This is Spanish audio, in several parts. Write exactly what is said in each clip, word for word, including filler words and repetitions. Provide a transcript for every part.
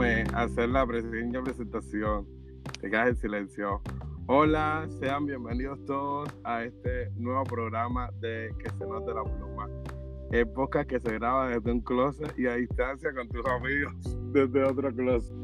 déjame hacer la pequeña presentación. Te quedas en silencio. Hola, sean bienvenidos todos a este nuevo programa de Que se note la pluma. El podcast que se graba desde un closet y a distancia con tus amigos desde otro closet.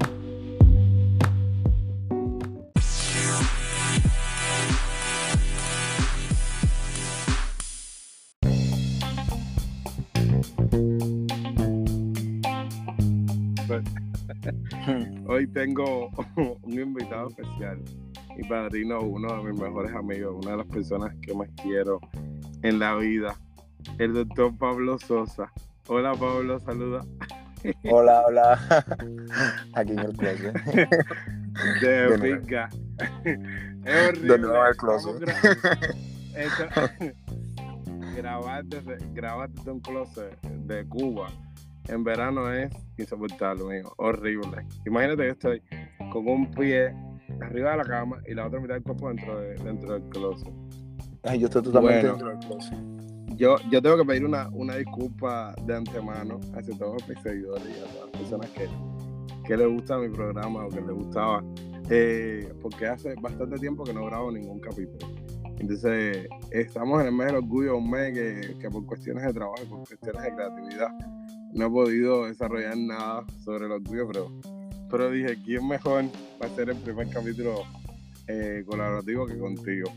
Hoy tengo un invitado especial, mi padrino, uno de mis mejores amigos, una de las personas que más quiero en la vida, el doctor Pablo Sosa. Hola Pablo, saluda. Hola, hola. Aquí en el closet. De, de pinga. Es horrible. De nuevo el closet. Gra- Esto... grabarte, grabarte en un closet de Cuba en verano es insoportable, amigo. Horrible. Imagínate que estoy con un pie arriba de la cama y la otra mitad del cuerpo dentro, de, dentro del closet. Ay, yo estoy totalmente Bueno, dentro del closet. Yo, yo tengo que pedir una, una disculpa de antemano hacia todos mis seguidores y a todas las personas que, que les gusta mi programa o que les gustaba. Eh, porque hace bastante tiempo que no grabo ningún capítulo. Entonces, estamos en el mes del orgullo, un mes que, que por cuestiones de trabajo y por cuestiones de creatividad no he podido desarrollar nada sobre el orgullo, pero, pero dije, ¿quién mejor va a ser el primer capítulo eh, colaborativo que contigo?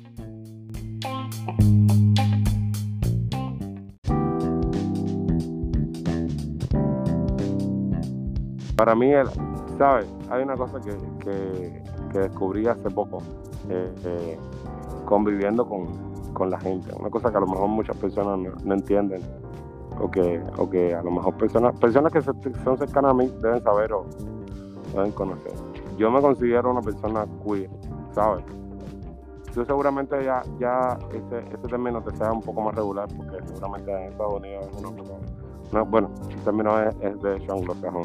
Para mí, el, ¿sabes? Hay una cosa que, que, que descubrí hace poco, eh, eh, conviviendo con, con la gente. Una cosa que a lo mejor muchas personas no, no entienden, o que, o que a lo mejor personas, personas que se, son cercanas a mí deben saber o deben conocer. Yo me considero una persona queer, ¿sabes? Tú seguramente ya, ya ese, ese término te sea un poco más regular, porque seguramente en Estados Unidos es uno, no, bueno, el término es, es de hecho anglosajón.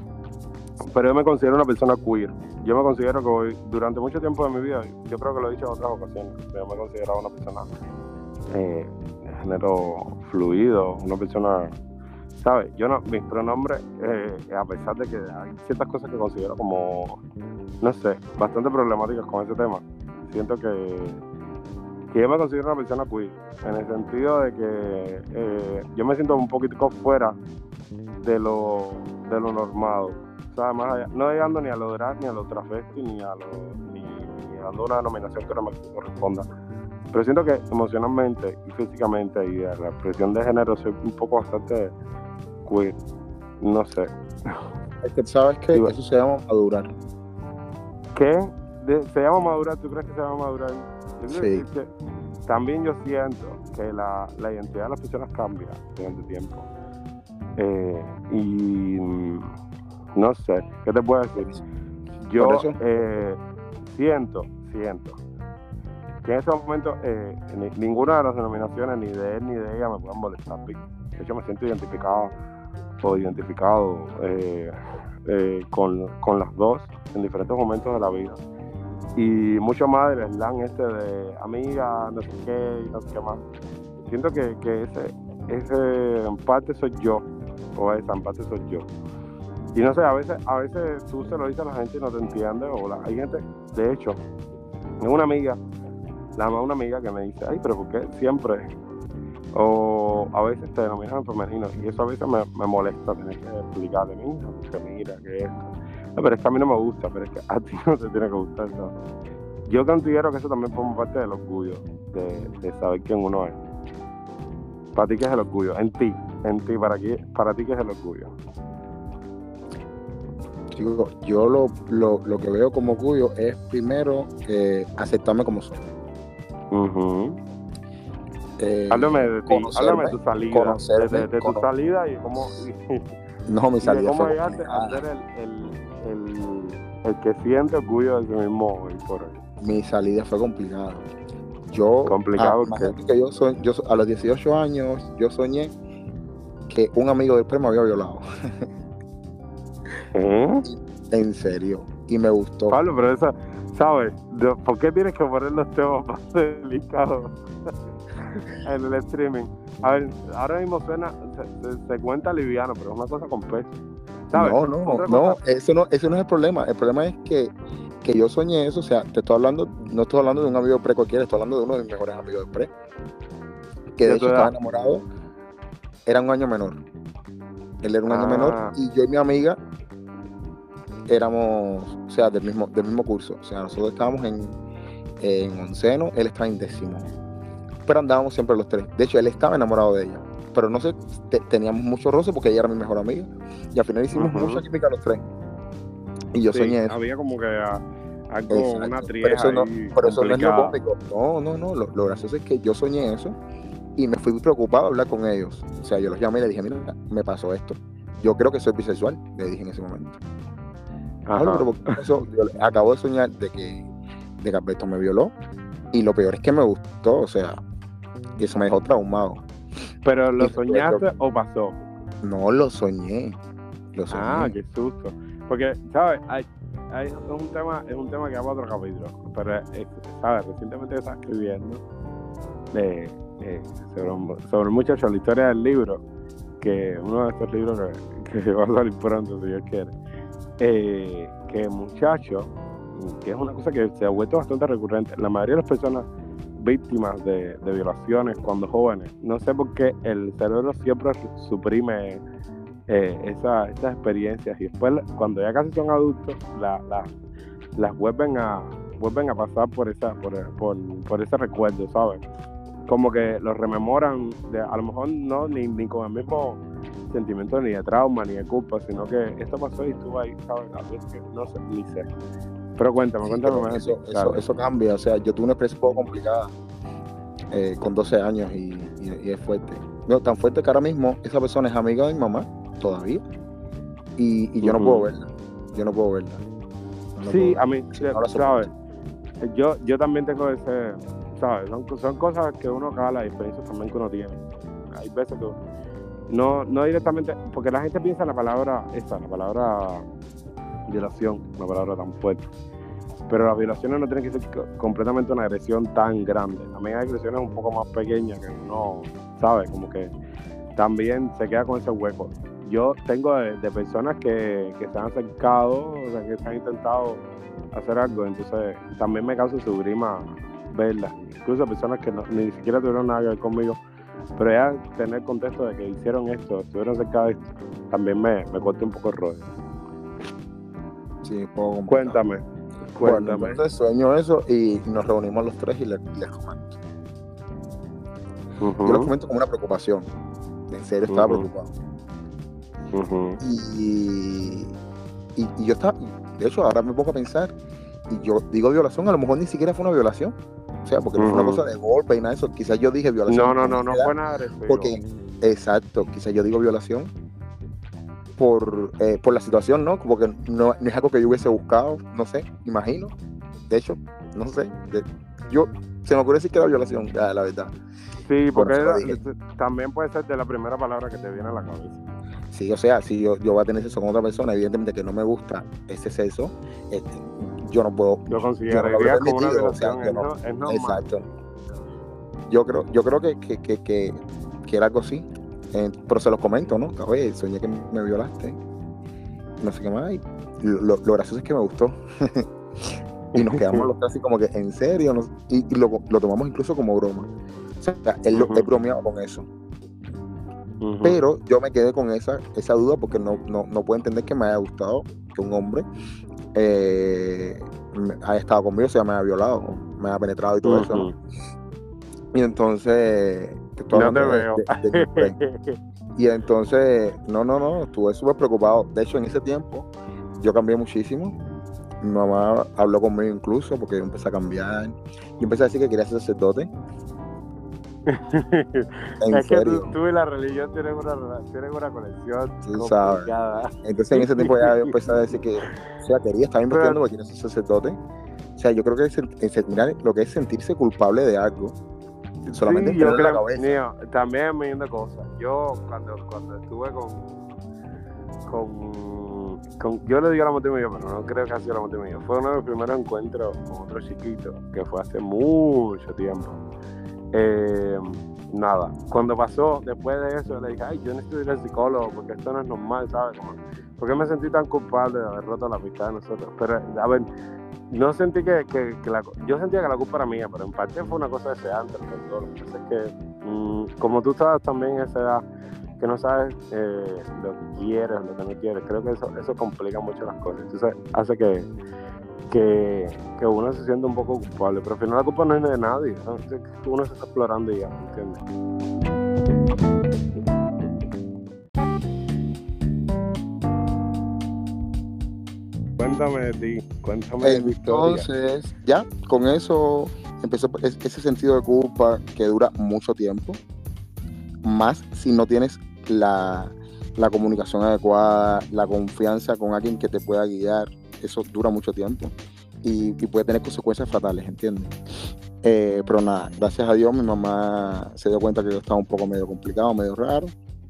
Pero yo me considero una persona queer. Yo me considero que hoy, durante mucho tiempo de mi vida, yo creo que lo he dicho en otras ocasiones, yo me considero una persona eh, de género fluido, una persona, ¿sabes? Yo no, mis pronombres, eh, a pesar de que hay ciertas cosas que considero como, no sé, bastante problemáticas con ese tema, siento que, que yo me considero una persona queer, en el sentido de que eh, yo me siento un poquito fuera de lo, de lo normado. O sea, más allá, no llegando ni a lo drag, ni a lo travesti, ni a lo, ni, ni dando una denominación que no me corresponda. Pero siento que emocionalmente y físicamente y de la expresión de género soy un poco bastante queer. No sé. Es que sabes que Digo, eso se llama madurar. ¿Qué? De, ¿Se llama madurar? ¿Tú crees que se llama madurar? Yo creo Sí. que, que también yo siento que la, la identidad de las personas cambia durante tiempo. Eh, y no sé, ¿qué te puedo decir? Yo eh, siento, siento que en ese momento eh, ni, ninguna de las denominaciones, ni de él ni de ella, me pueden molestar. De hecho, me siento identificado o identificado eh, eh, con, con las dos en diferentes momentos de la vida. Y mucho más del slang este de amiga, no sé qué, no sé qué más. Siento que, que ese, ese en parte soy yo, o esa en parte soy yo. Y no sé, a veces, a veces tú se lo dices a la gente y no te entiende, o la, hay gente, de hecho, tengo una amiga, la mamá de una amiga que me dice, ay, pero ¿por qué siempre? O a veces te denominan en femenino, y eso a veces me, me molesta tener que explicarle, mira, que mira, que esto. No, pero es que a mí no me gusta, pero es que a ti no te tiene que gustar eso. Yo considero que eso también forma parte del orgullo, de, de saber quién uno es. ¿Para ti qué es el orgullo? En ti, en ti, ¿para, qué, para ti qué es el orgullo? Digo, yo lo, lo, lo que veo como orgullo es primero eh, aceptarme como soy. Uh-huh. Eh, háblame de ti, háblame de tu salida, de, de, de tu salida y cómo, y, no, mi salida y de cómo fue llegaste a ser el, el, el, el que siente orgullo de sí mismo hoy por hoy. Mi salida fue complicada. Yo, complicado ah, que... que yo, soy, yo a los dieciocho años yo soñé que un amigo del premio me había violado. ¿Eh? En serio, y me gustó. Pablo, pero eso, ¿sabes? ¿Por qué tienes que poner los temas más delicados en el streaming? A ver, ahora mismo suena, se, se, se cuenta liviano, pero es una cosa con peso. ¿sabes? No, no, Otra no, cosa, eso no, eso no es el problema. El problema es que, que yo soñé eso, o sea, te estoy hablando, no estoy hablando de un amigo pre cualquiera, estoy hablando de uno de mis mejores amigos de pre, que de de tu hecho estaba edad. enamorado, era un año menor. Él era un año menor Ah, y yo y mi amiga éramos, o sea, del mismo, del mismo curso. O sea, nosotros estábamos en, en onceno, él estaba en décimo. Pero andábamos siempre los tres. De hecho, él estaba enamorado de ella. Pero no sé, te- teníamos mucho roce porque ella era mi mejor amiga. Y al final hicimos ujú. mucha química los tres. Y yo Sí, soñé eso. había como que ah, algo, una Exacto. Pero trieja eso no, ahí pero eso no es lo complicada. cómico. No, no, no. Lo, lo gracioso es que yo soñé eso y me fui preocupado a hablar con ellos. O sea, yo los llamé y les dije, mira, me pasó esto. Yo creo que soy bisexual, le dije en ese momento. Pablo, pero Ajá. ¿por qué pasó? Yo acabo de soñar de que, de que Alberto me violó. Y lo peor es que me gustó, o sea, que eso me dejó traumado. ¿Pero Y lo me tuve que- soñaste o pasó? no lo soñé, lo Ah, soñé. qué susto. Porque, ¿sabes? Hay, hay, es un tema, es un tema que va para otro capítulo. Pero, eh, ¿sabes? Recientemente estaba escribiendo de, eh, sobre, un- sobre un muchacho, la historia del libro, que uno de estos libros que, que va a salir pronto, si Dios quiere. Eh, que el muchacho, que es una cosa que se ha vuelto bastante recurrente, la mayoría de las personas víctimas de, de violaciones cuando jóvenes, no sé por qué el cerebro siempre suprime eh, esa- esas experiencias y después cuando ya casi son adultos la, la- las vuelven a vuelven a pasar por esa por, por, por ese recuerdo, ¿sabes? Como que los rememoran, de, a lo mejor no ni, ni con el mismo sentimiento ni de trauma ni de culpa, sino que esto pasó y estuvo ahí, ¿sabes? A veces que no sé, ni sé. Pero cuéntame, Sí, cuéntame pero más de eso, ti, eso, claro. eso cambia, o sea, yo tuve una experiencia un poco complicada eh, con doce años y, y- y es fuerte. No, tan fuerte que ahora mismo esa persona es amiga de mi mamá, todavía, y, y yo no puedo Ujú. verla, yo no puedo verla. No la Sí, puedo a ver. mí, Sí, no la ¿sabes? soporto. Yo, yo también tengo ese, ¿sabes? Son, son cosas que uno acaba las experiencias también que uno tiene. Hay veces que no, no directamente, porque la gente piensa en la palabra esa, la palabra violación, una palabra tan fuerte. Pero las violaciones no tienen que ser co- completamente una agresión tan grande. También hay agresiones un poco más pequeñas que uno, ¿sabe? Como que también se queda con ese hueco. Yo tengo de, de personas que, que se han acercado, o sea, que se han intentado hacer algo, entonces también me causa su grima verlas. Incluso personas que no- ni siquiera tuvieron nada que ver conmigo, pero ya tener contexto de que hicieron esto, estuvieron cerca de esto, también me, me corta un poco el rollo. Sí, un poco complicado. Cuéntame, Bueno, cuéntame. entonces sueño eso y nos reunimos los tres y le- les comento. Ujú, Yo les comento como una preocupación. En serio, estaba ujú, preocupado. ujú. Y, y, y yo estaba, de hecho, ahora me pongo a pensar, y yo digo violación, a lo mejor ni siquiera fue una violación. O sea, porque no fue una Ujú. cosa de golpe y nada de eso. Quizás yo dije violación No, no, con no, esa no edad, fue nada agresivo. porque, exacto, quizás yo digo violación por, eh, por la situación, ¿no? Como que no, no es algo que yo hubiese buscado, no sé, imagino. De hecho, no sé. de- yo, se me ocurre decir que era violación, ya, la verdad. Sí, Bueno, porque se lo era- dije. también puede ser de la primera palabra que te viene a la cabeza. Sí, o sea, si yo, yo voy a tener sexo con otra persona, evidentemente que no me gusta ese sexo, este, yo no puedo, Lo yo no lo considerarías habré como una permitido, o sea, violación, yo es, no, no, es normal. exacto. Yo creo, yo creo que, que, que, que, que era algo así, eh, pero se los comento, ¿no? Que, oye, soñé que me violaste, no sé qué más, y lo, lo gracioso es que me gustó. Y nos quedamos los tres así como que, ¿en serio? No- y y lo, lo tomamos incluso como broma. O sea, él, lo- Ujú. él bromeaba con eso. Ujú. Pero yo me quedé con esa, esa duda porque no, no, no puedo entender que me haya gustado que un hombre eh, me- haya estado conmigo, o sea, me haya violado, me haya penetrado y todo eso, ¿no? Ujú. Y entonces, te estoy No te hablando de, veo. de, de mi pre. Y entonces, no, no, no, estuve súper preocupado. De hecho, en ese tiempo, yo cambié muchísimo. Mi mamá habló conmigo incluso porque yo empecé a cambiar. Yo empecé a decir que quería ser sacerdote. En Es que tú, serio, tú y la religión tienen una, rela- tienen una conexión tú sabes. complicada. Entonces, en ese tiempo ya yo empecé a decir que, o sea, quería, estaba investigando porque quería ser sacerdote. O sea, yo creo que es, es- mira, lo que es sentirse culpable de algo, solamente Sí, en yo tenerlo en la creo, cabeza. mío, también un millón de cosas. Yo cuando, cuando estuve con, con, con, yo le digo la multimilla, pero no creo que ha sido la multimilla. Fue uno de los primeros encuentros con otro chiquito, que fue hace mucho tiempo. Eh, nada. Cuando pasó, después de eso, le dije, ay, yo necesito ir al psicólogo porque esto no es normal, ¿sabes? Como, ¿por qué me sentí tan culpable de haber roto la amistad de nosotros? Pero, a ver, no sentí que, que, que la... Yo sentía que la culpa era mía, pero en parte fue una cosa de ese antes, todo. Lo que pasa es que, mmm, como tú sabes también en esa edad, que no sabes eh, lo que quieres, lo que no quieres, creo que eso, eso complica mucho las cosas. Entonces, hace que... Que, que uno se siente un poco culpable, pero al final la culpa no es de nadie, ¿no? Uno se está explorando y ya, ¿entiendes? Cuéntame de ti, cuéntame de tu historia. Entonces, ya, con eso empezó ese sentido de culpa que dura mucho tiempo, más si no tienes la, la comunicación adecuada, la confianza con alguien que te pueda guiar. Eso dura mucho tiempo y, y puede tener consecuencias fatales, ¿entiendes? Eh, pero nada, gracias a Dios mi mamá se dio cuenta que yo estaba un poco medio complicado, medio raro.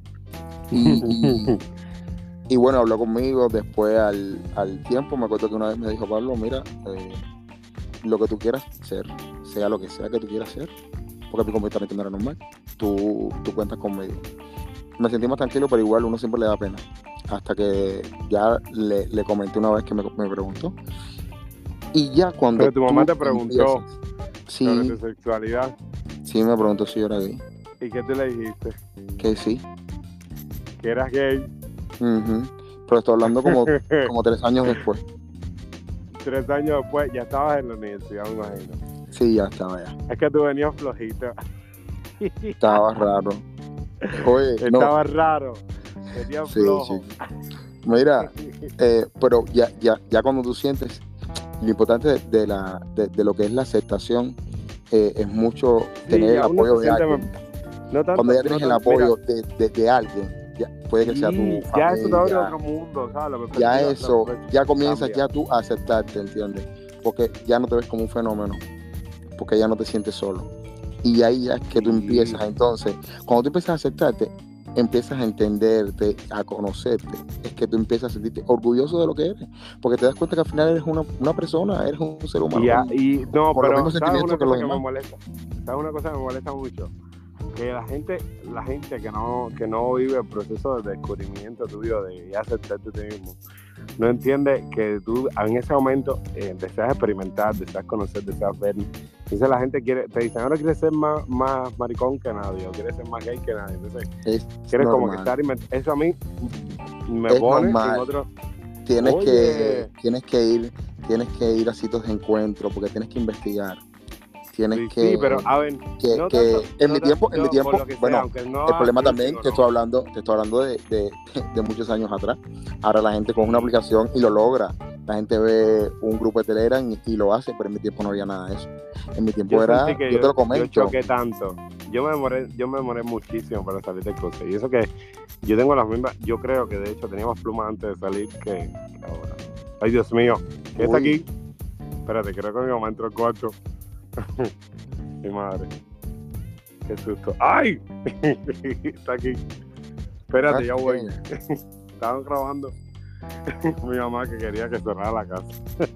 Y, y, y bueno, habló conmigo después al, al tiempo. Me acuerdo que una vez me dijo, Pablo, mira, eh, lo que tú quieras hacer, sea lo que sea que tú quieras hacer, porque mi comportamiento no era normal, tú, tú cuentas conmigo. Me sentí más tranquilo, pero igual uno siempre le da pena. Hasta que ya le, le comenté una vez que me, me preguntó. Y ya cuando... Pero tu mamá te preguntó empiezas, sí, sobre tu sexualidad. Sí, me preguntó si yo era gay. ¿Y qué tú le dijiste? Que sí. Que eras gay. Uh-huh. Pero estoy hablando como, como tres años después. Tres años después, ya estabas en la universidad, me imagino. Sí, ya estaba ya. Es que tú venías flojito. Estaba raro. Oye, Estaba no. raro. Venías sí, flojo. Sí. Mira, eh, pero ya, ya, ya cuando tú sientes lo importante de, de, la, de, de lo que es la aceptación, eh, es mucho Sí, tener el apoyo de siente, alguien. No tanto, cuando ya tienes no el tanto, apoyo mira, de, de, de alguien, ya, puede que sea tu sí, familia, ya eso te abre otro mundo, ¿sabes? La ya eso, la ya comienzas cambia. ya tú a aceptarte, ¿entiendes? Porque ya no te ves como un fenómeno, porque ya no te sientes solo. Y ahí ya es que tú Sí. empiezas, entonces, cuando tú empiezas a aceptarte, empiezas a entenderte, a conocerte, es que tú empiezas a sentirte orgulloso de lo que eres, porque te das cuenta que al final eres una, una persona, eres un ser humano. Y, ya, con, y no, con pero los mismos ¿sabes una sentimientos que cosa los que demás? me molesta? ¿Sabes una cosa que me molesta mucho? Que la gente, la gente que no, que no vive el proceso de descubrimiento tuyo, de ya aceptarte a ti mismo, no entiende que tú en ese momento eh, deseas experimentar, deseas conocer, deseas ver. Entonces la gente quiere, te dicen, ahora quieres ser más, más maricón que nadie, o quieres ser más gay que nadie. Entonces Es quieres normal. como que estar inventando. Eso a mí me es pone normal. en otro... Tienes Oye. que, tienes que ir, tienes que ir a sitios de encuentro, porque tienes que investigar. Tienes sí, que, sí, pero a ver, que, no que tanto, en no mi tanto, tiempo, en yo, mi tiempo, por lo que bueno, sea, aunque no el problema haga también o que no. estoy hablando, te estoy hablando de, de, de muchos años atrás. Ahora la gente coge una aplicación y lo logra. La gente ve un grupo de Telegram y, y lo hace, pero en mi tiempo no había nada de eso. En mi tiempo Yo era, sentí que yo yo, te lo comento. yo choqué tanto. Yo me demoré, yo me demoré muchísimo para salir del closet. Y eso que yo tengo las mismas, yo creo que de hecho tenía más plumas antes de salir que, que ahora. Ay, Dios mío, ¿qué está aquí? Espérate, creo que mi mamá entró al cuarto. Mi madre. Qué susto. ¡Ay! Está aquí. Espérate, Ah, ya voy. sí. Estaban grabando. Mi mamá que quería que cerrara la casa.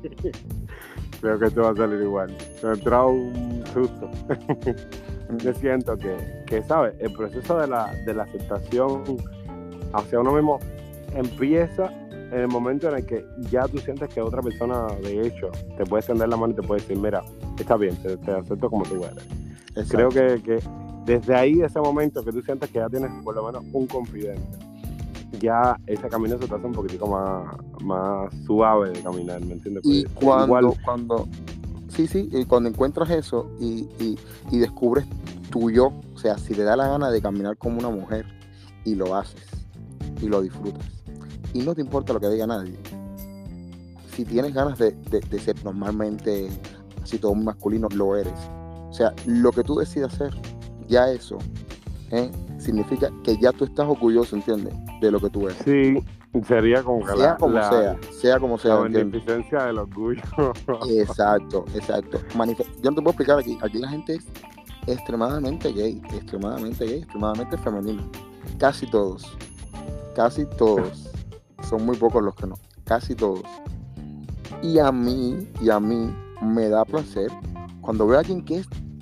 Creo que esto va a salir igual. Me ha entrado un susto. Yo siento que, que, ¿sabes? El proceso de la, de la aceptación hacia uno mismo empieza en el momento en el que ya tú sientes que otra persona, de hecho, te puede extender la mano y te puede decir, mira, está bien, te, te acepto como tú eres. Exacto. Creo que, que desde ahí, ese momento que tú sientes que ya tienes por lo menos un confidente, ya ese camino se te hace un poquitico más, más suave de caminar, ¿me entiendes? Y pues, cuando, igual... cuando, sí, sí, y cuando encuentras eso y, y, y descubres tu yo, o sea, si te da la gana de caminar como una mujer y lo haces y lo disfrutas y no te importa lo que diga nadie, si tienes ganas de, de, de ser normalmente así todo masculino, lo eres. O sea, lo que tú decidas hacer, ya eso ¿eh? significa que ya tú estás orgulloso, ¿entiendes? De lo que tú eres. Sí, sería como que sea la, como la, sea, sea como sea. La beneficencia del orgullo. Exacto, exacto. Manif- Yo no te puedo explicar aquí. Aquí la gente es extremadamente gay, extremadamente gay, extremadamente femenina. Casi todos, casi todos. Son muy pocos los que no. Casi todos. Y a mí, y a mí me da placer cuando veo a alguien que es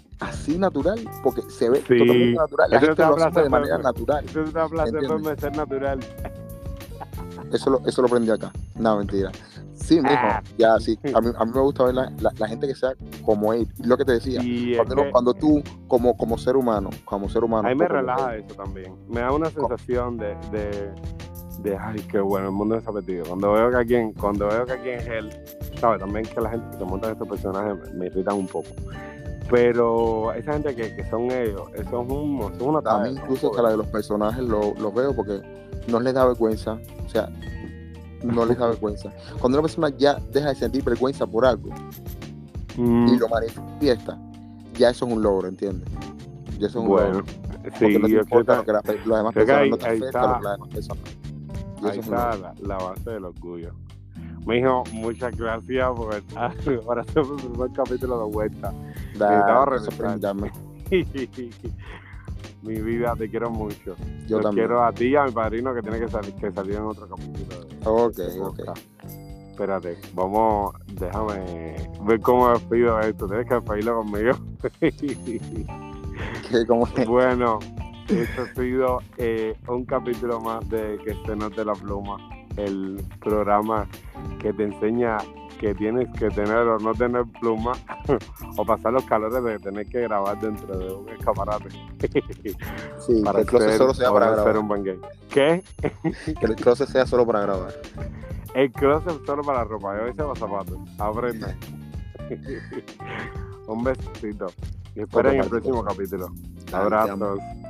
así natural, porque se ve Sí, totalmente natural. La eso gente te lo da asume de placer manera por- natural. Eso te da placer por ¿Entiendes? ser natural. Eso lo, eso lo aprendí acá. No, mentira. Sí, mijo, Ah. ya sí. A mí, a mí me gusta ver la, la, la gente que sea como él. Lo que te decía, Y es cuando, uno- que cuando tú, como, como ser humano, como ser humano, a mí un me poco relaja mujer, eso también. Me da una sensación de, de, de ay, qué bueno, el mundo es apetito. Cuando veo que alguien, cuando veo que alguien es él, sabes, también que la gente que se monta en estos personajes me, me irritan un poco. Pero esa gente que, que son ellos, eso es, un, eso es una a tarea. mí incluso hasta la de los personajes lo- los veo porque no les da vergüenza. O sea, no les da vergüenza. Cuando una persona ya deja de sentir vergüenza por algo Mm, y lo manifiesta, ya eso es un logro, ¿entiendes? Ya eso es un bueno, logro. sí, Porque no te yo importa creo lo que la- las demás creo que personas ahí- no te ahí afecta está. lo que las demás personas. Y ahí eso es un está logro. la, la base del orgullo. Mijo, muchas gracias por estar para hacer el primer capítulo de vuelta. Da, Necesitaba gracias por regresar. invitarme. Mi vida, te quiero mucho. Yo Los también. quiero a ti y a mi padrino que tiene que salir, que salir en otro capítulo. de- Ok, de este ok. podcast. Espérate, vamos, déjame ver cómo despido esto. Tienes que despedirlo conmigo. Que como que- Bueno, esto ha sido eh, un capítulo más de Que se note la pluma, el programa que te enseña que tienes que tener o no tener pluma o pasar los calores de tener que grabar dentro de un escaparate sí, para que el closet ser, solo sea para poder ser grabar. un buen gay. ¿Qué? Que el closet sea solo para grabar. El closet solo para la ropa, yo a veces los zapatos. Aprende. Un besito. Y esperen Ok, el próximo capítulo. Dale, te amo. Abrazos.